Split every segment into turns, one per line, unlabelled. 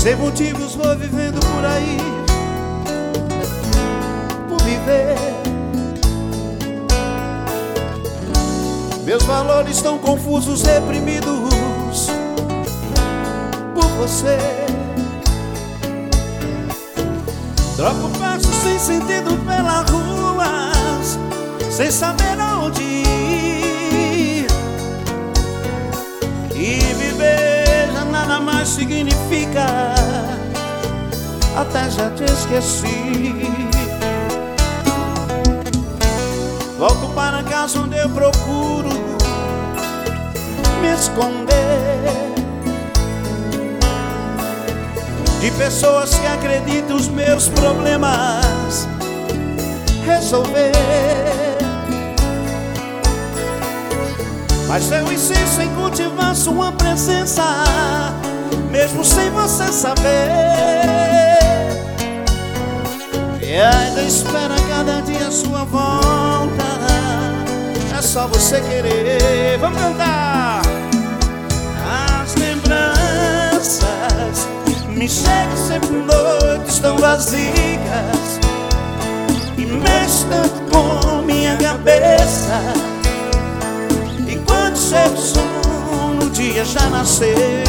Sem motivos vou vivendo por aí, por viver. Meus valores estão confusos, reprimidos por você. Troco passos sem sentido pelas ruas, sem saber aonde ir. E viver já nada mais significa, até já te esqueci. Volto para casa onde eu procuro me esconder de pessoas que acreditam os meus problemas resolver. Mas eu insisto em cultivar sua presença, mesmo sem você saber. E ainda espera cada dia a sua volta, é só você querer. Vamos cantar! As lembranças me chegam sempre noites tão vazias e mexem tanto com minha cabeça. E quando chega o sono, o dia já nasceu.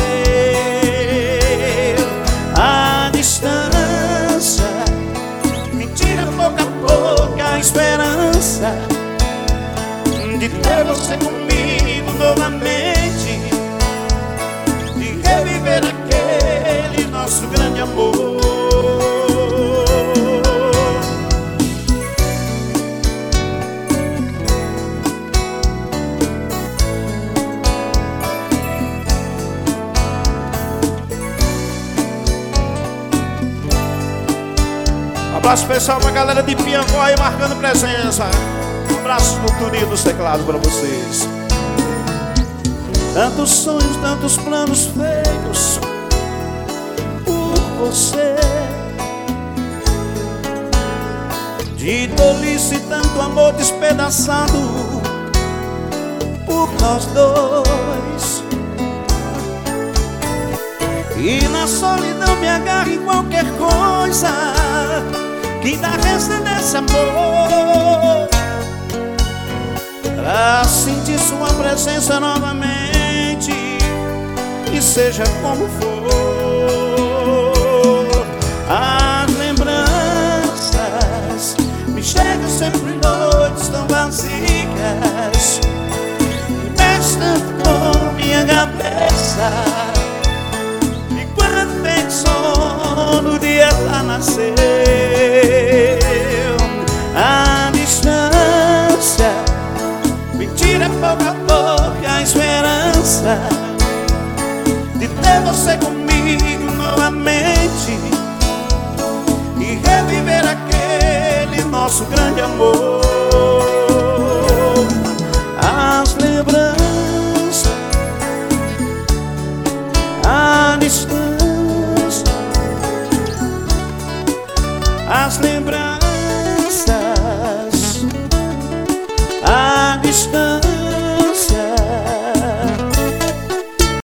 A distância me tira pouco a pouco a esperança de ter você comigo novamente, de reviver aquele nosso grande amor. Um abraço especial pra galera de Piancó aí marcando presença. Um abraço no Turinho dos teclados pra vocês. Tantos sonhos, tantos planos feitos por você, de tolice, tanto amor despedaçado por nós dois. E na solidão me agarro em qualquer coisa que dá resta desse amor, pra sentir sua presença novamente, e seja como for. As lembranças me chegam sempre em noites tão vazias, mexem tanto com minha cabeça. E quando tem sono, o dia já nasceu. A distância me tira pouco a pouco a esperança de ter você comigo novamente e reviver aquele nosso grande amor. As lembranças, a distância, as lembranças, a distância,